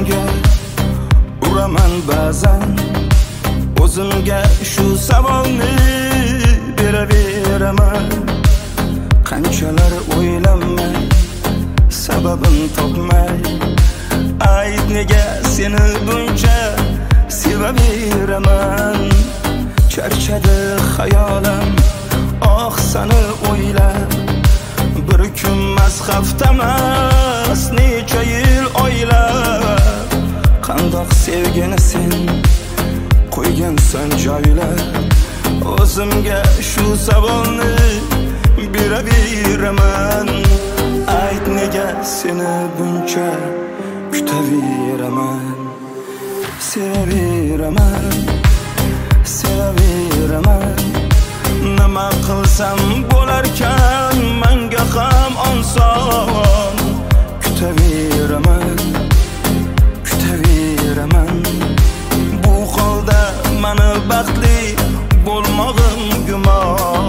quchog'iga uraman ba'zan. O'zimga shu savolni beraveraman. Qanchalar o'ylamay, sababin topmay, ayt nega seni buncha sevaveraman. Charchadi xayolim, oh seni o'ylab. Bir kunmas, haftamas, necha yil oylab. Qandoq sevgini sen qo'ygansan joylab. O'zimga shu savolni beraveraman. Ayt nega seni buncha kutaveraman. Sevaveraman, sevaveraman. Nima qilsam bo'larkan menga ham oson. Kutaveraman, kutaveraman. Bu holda meni baxtli bo'lmog'im gumon.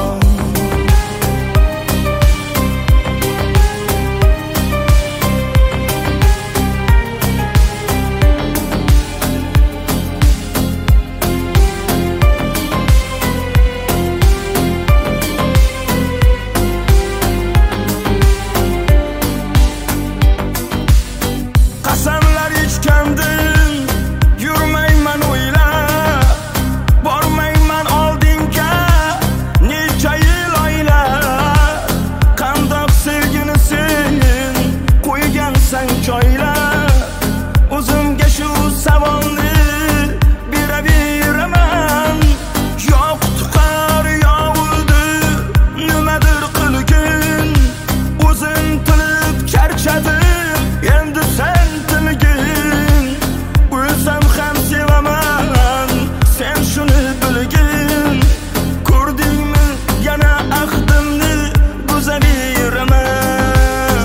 Qasamlar ichgandim, yurmayman o'ylab. Bormayman oldinga, necha yil oylab. Qandoq sevgini sen qo'ygansan joylab. O'zimga shu savolni beraveraman. Yo'q tuqar yovuldi, nimadir qilgin. O'zim tilib charchadim, endi sen tilgin. O'zim ham sevaman, sen shuni bilgin. Ko'rdingmi yana ahdimni buzaveraman.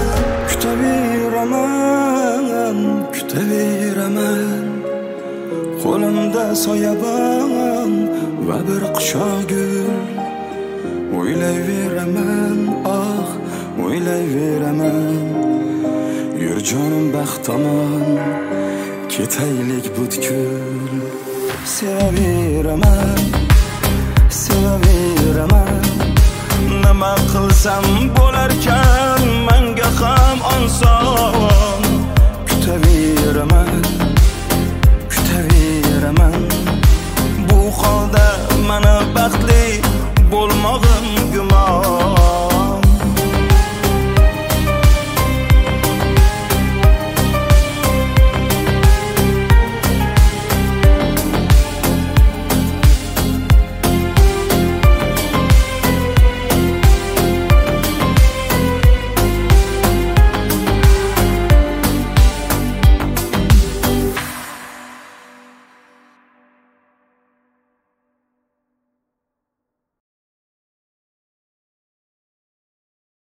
Kutaveraman, kutaveraman. Qo'limda soyabon va bir quchoq gul. O'ylayveraman, oh o'ylayveraman. Yur jonim baxt tomon, ketaylik butkul. Sevaveraman, sevaveraman. Nima qilsam bo'larkan menga ham oson. Kutaveraman,